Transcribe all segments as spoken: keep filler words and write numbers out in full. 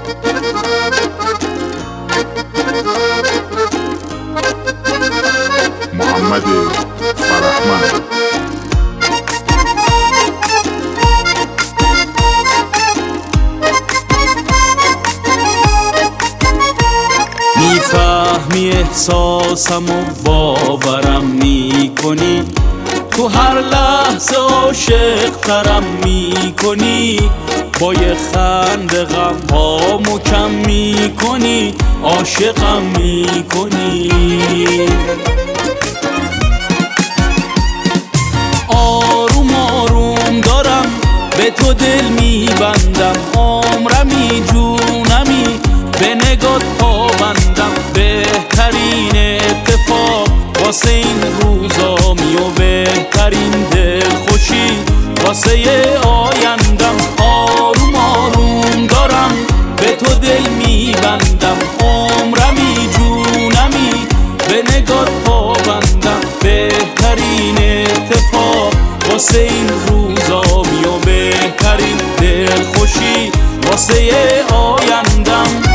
محمد فرحمند. میفهمی احساسم و باورم میکنی، تو هر لحظه عاشق ترم میکنی، با یه خنده غم ها مکم میکنی، عاشقم میکنی. آروم آروم دارم به تو دل میبندم، عمرمی جونمی به نگات پابندم، بهترین اتفاق واسه این روزامی و بهترین دل خوشی واسه آیندم. آروم آروم دارم به تو دل میبندم، عمرمی جونمی به نگات پابندم، بهترین اتفاق واسه این روزامی و بهترین دل خوشی واسه آیندم.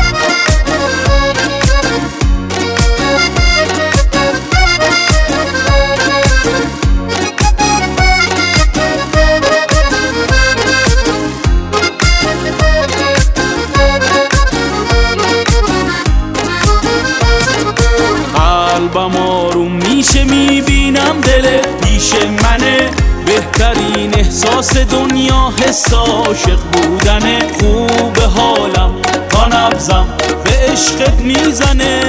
قلبم آروم میشه میبینم دلت پیش منه، بهترین احساس دنیا حس عاشق بودنه، خوب حالم تا نبضم به عشقت میزنه.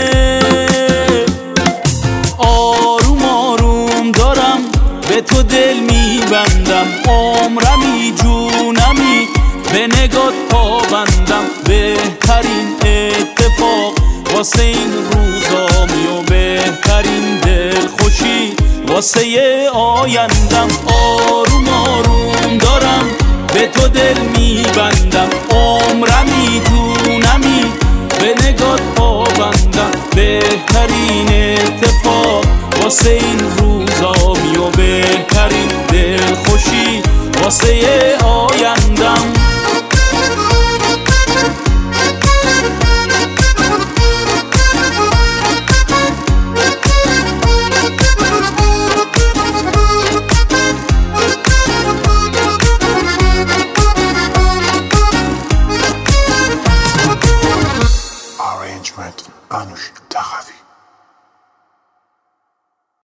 آروم آروم دارم به تو دل میبندم، عمرمی جونمی به نگات پابندم، بهترین اتفاق واسه این روزامی و بهترین دل خوشی واسه آیندم. آروم آروم دارم به تو دل میبندم، عمرمی جونمی به نگات پابندم، بهترین اتفاق واسه این روزامی و بهترین دل خوشی واسه آیندم.